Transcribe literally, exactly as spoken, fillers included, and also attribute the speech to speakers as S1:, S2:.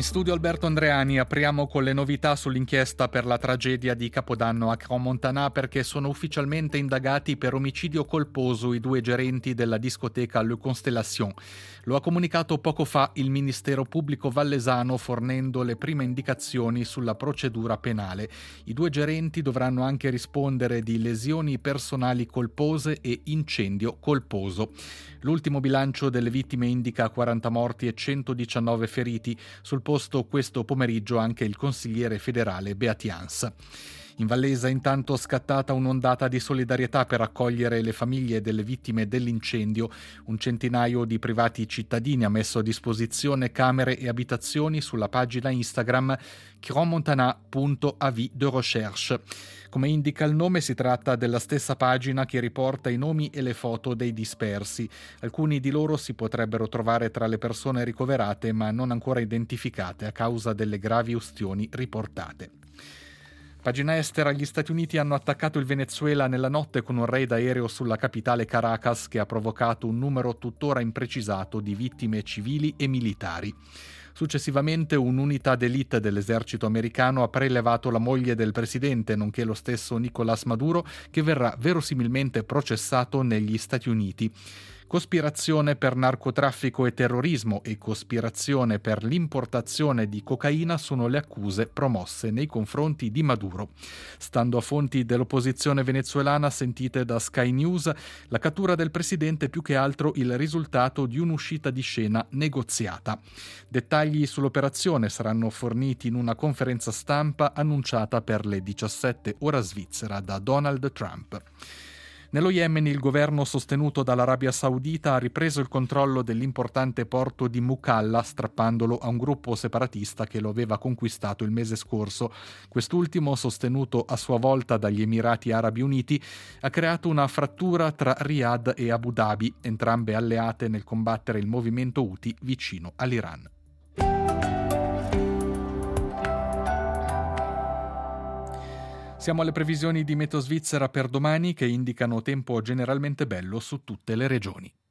S1: In studio Alberto Andreani, apriamo con le novità sull'inchiesta per la tragedia di Capodanno a Crans-Montana, perché sono ufficialmente indagati per omicidio colposo i due gerenti della discoteca Le Constellation. Lo ha comunicato poco fa il Ministero Pubblico Vallesano, fornendo le prime indicazioni sulla procedura penale. I due gerenti dovranno anche rispondere di lesioni personali colpose e incendio colposo. L'ultimo bilancio delle vittime indica quaranta morti e centodiciannove feriti. Sul posto questo pomeriggio anche il consigliere federale Beatians. In Vallesa intanto scattata un'ondata di solidarietà per accogliere le famiglie delle vittime dell'incendio. Un centinaio di privati cittadini ha messo a disposizione camere e abitazioni sulla pagina Instagram crans-montana punto avis de recherche. Come indica il nome, si tratta della stessa pagina che riporta i nomi e le foto dei dispersi. Alcuni di loro si potrebbero trovare tra le persone ricoverate ma non ancora identificate a causa delle gravi ustioni riportate. Pagina estera, gli Stati Uniti hanno attaccato il Venezuela nella notte con un raid aereo sulla capitale Caracas che ha provocato un numero tuttora imprecisato di vittime civili e militari. Successivamente un'unità d'élite dell'esercito americano ha prelevato la moglie del presidente, nonché lo stesso Nicolás Maduro, che verrà verosimilmente processato negli Stati Uniti. Cospirazione per narcotraffico e terrorismo e cospirazione per l'importazione di cocaina sono le accuse promosse nei confronti di Maduro. Stando a fonti dell'opposizione venezuelana sentite da Sky News, la cattura del presidente è più che altro il risultato di un'uscita di scena negoziata. Dettagli sull'operazione saranno forniti in una conferenza stampa annunciata per le diciassette ora svizzera da Donald Trump. Nello Yemen il governo sostenuto dall'Arabia Saudita ha ripreso il controllo dell'importante porto di Mukalla, strappandolo a un gruppo separatista che lo aveva conquistato il mese scorso. Quest'ultimo, sostenuto a sua volta dagli Emirati Arabi Uniti, ha creato una frattura tra Riyadh e Abu Dhabi, entrambe alleate nel combattere il movimento Houthi vicino all'Iran. Siamo alle previsioni di Meteo Svizzera per domani che indicano tempo generalmente bello su tutte le regioni.